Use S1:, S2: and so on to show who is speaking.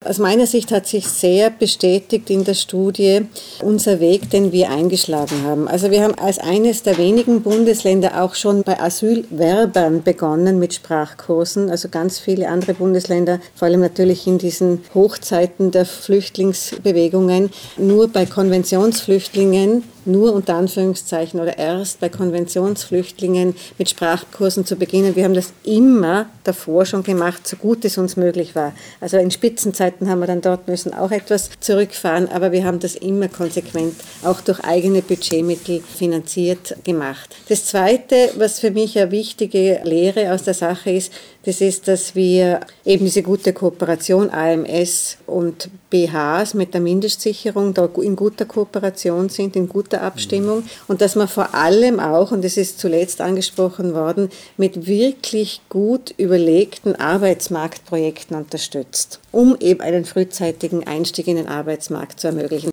S1: Aus meiner Sicht hat sich sehr bestätigt in der Studie unser Weg, den wir eingeschlagen haben. Also wir haben als eines der wenigen Bundesländer auch schon bei Asylwerbern begonnen mit Sprachkursen. Also ganz viele andere Bundesländer, vor allem natürlich in diesen Hochzeiten der Flüchtlingsbewegungen, nur bei Konventionsflüchtlingen, nur unter Anführungszeichen oder erst bei Konventionsflüchtlingen mit Sprachkursen zu beginnen. Wir haben das immer davor schon gemacht, so gut es uns möglich war. Also in Spitzenzeiten haben wir dann dort müssen auch etwas zurückfahren, aber wir haben das immer konsequent auch durch eigene Budgetmittel finanziert gemacht. Das Zweite, was für mich eine wichtige Lehre aus der Sache ist, das ist, dass wir eben diese gute Kooperation AMS und BHs mit der Mindestsicherung da in guter Kooperation sind, in guter Abstimmung und dass man vor allem auch, und das ist zuletzt angesprochen worden, mit wirklich gut überlegten Arbeitsmarktprojekten unterstützt, um eben einen frühzeitigen Einstieg in den Arbeitsmarkt zu ermöglichen.